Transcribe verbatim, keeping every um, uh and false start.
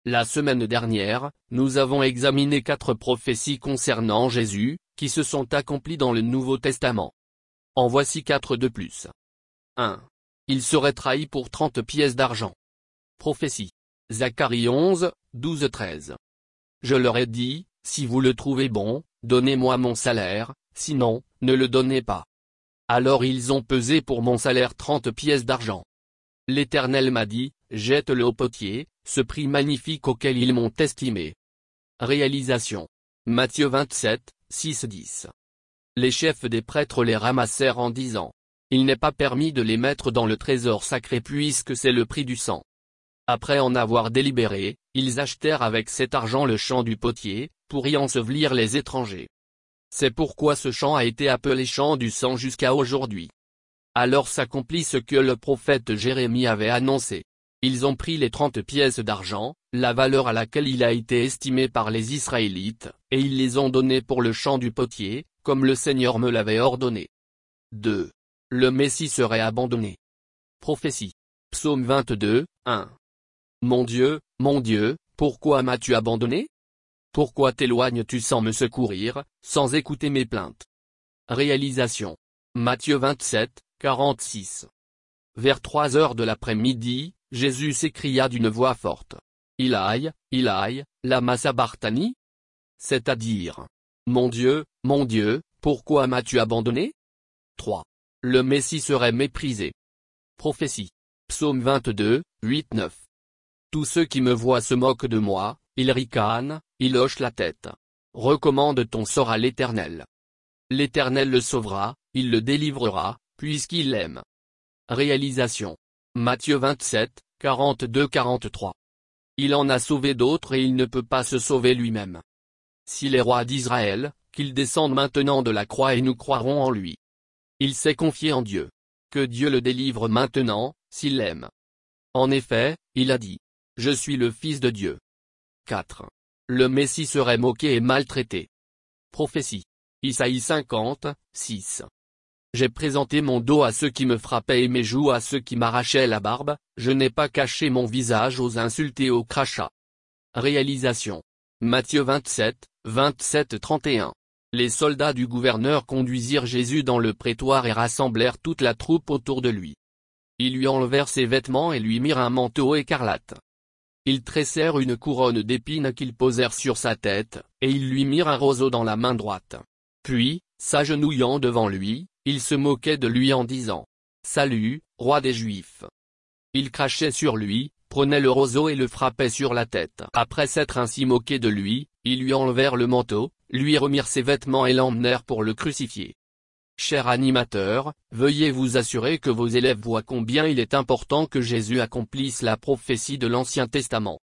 La semaine dernière, nous avons examiné quatre prophéties concernant Jésus, qui se sont accomplies dans le Nouveau Testament. En voici quatre de plus. un. Il serait trahi pour trente pièces d'argent. Prophétie. Zacharie onze, douze treize. Je leur ai dit, si vous le trouvez bon, donnez-moi mon salaire, sinon, ne le donnez pas. Alors ils ont pesé pour mon salaire trente pièces d'argent. L'Éternel m'a dit, jette-le au potier, ce prix magnifique auquel ils m'ont estimé. Réalisation. Matthieu vingt-sept, six dix. Les chefs des prêtres les ramassèrent en disant, il n'est pas permis de les mettre dans le trésor sacré puisque c'est le prix du sang. Après en avoir délibéré, ils achetèrent avec cet argent le champ du potier, pour y ensevelir les étrangers. C'est pourquoi ce champ a été appelé champ du sang jusqu'à aujourd'hui. Alors s'accomplit ce que le prophète Jérémie avait annoncé. Ils ont pris les trente pièces d'argent, la valeur à laquelle il a été estimé par les Israélites, et ils les ont données pour le champ du potier, comme le Seigneur me l'avait ordonné. deux. Le Messie serait abandonné. Prophétie. Psaume vingt-deux, un. Mon Dieu, mon Dieu, pourquoi m'as-tu abandonné? Pourquoi t'éloignes-tu sans me secourir, sans écouter mes plaintes? Réalisation. Matthieu vingt-sept, quarante-six. Vers trois heures de l'après-midi, Jésus s'écria d'une voix forte. Ilaï, Ilaï, lama sabachthani? C'est-à-dire, mon Dieu, mon Dieu, pourquoi m'as-tu abandonné? trois. Le Messie serait méprisé. Prophétie. Psaume vingt-deux, huit neuf. Tous ceux qui me voient se moquent de moi, ils ricanent, ils hochent la tête. Recommande ton sort à l'Éternel. L'Éternel le sauvera, il le délivrera, puisqu'il l'aime. Réalisation. Matthieu vingt-sept, quarante-deux quarante-trois. Il en a sauvé d'autres et il ne peut pas se sauver lui-même. Si les rois d'Israël, qu'ils descendent maintenant de la croix et nous croirons en lui. Il s'est confié en Dieu. Que Dieu le délivre maintenant, s'il l'aime. En effet, il a dit. Je suis le Fils de Dieu. quatre. Le Messie serait moqué et maltraité. Prophétie. Isaïe cinquante, six. J'ai présenté mon dos à ceux qui me frappaient et mes joues à ceux qui m'arrachaient la barbe, je n'ai pas caché mon visage aux insultes et aux crachats. Réalisation. Matthieu vingt-sept, vingt-sept trente et un. Les soldats du gouverneur conduisirent Jésus dans le prétoire et rassemblèrent toute la troupe autour de lui. Ils lui enlevèrent ses vêtements et lui mirent un manteau écarlate. Ils tressèrent une couronne d'épines qu'ils posèrent sur sa tête, et ils lui mirent un roseau dans la main droite. Puis, s'agenouillant devant lui, ils se moquaient de lui en disant « Salut, roi des Juifs !» Ils crachaient sur lui, prenaient le roseau et le frappaient sur la tête. Après s'être ainsi moqués de lui, ils lui enlevèrent le manteau, lui remirent ses vêtements et l'emmenèrent pour le crucifier. Cher animateur, veuillez vous assurer que vos élèves voient combien il est important que Jésus accomplisse la prophétie de l'Ancien Testament.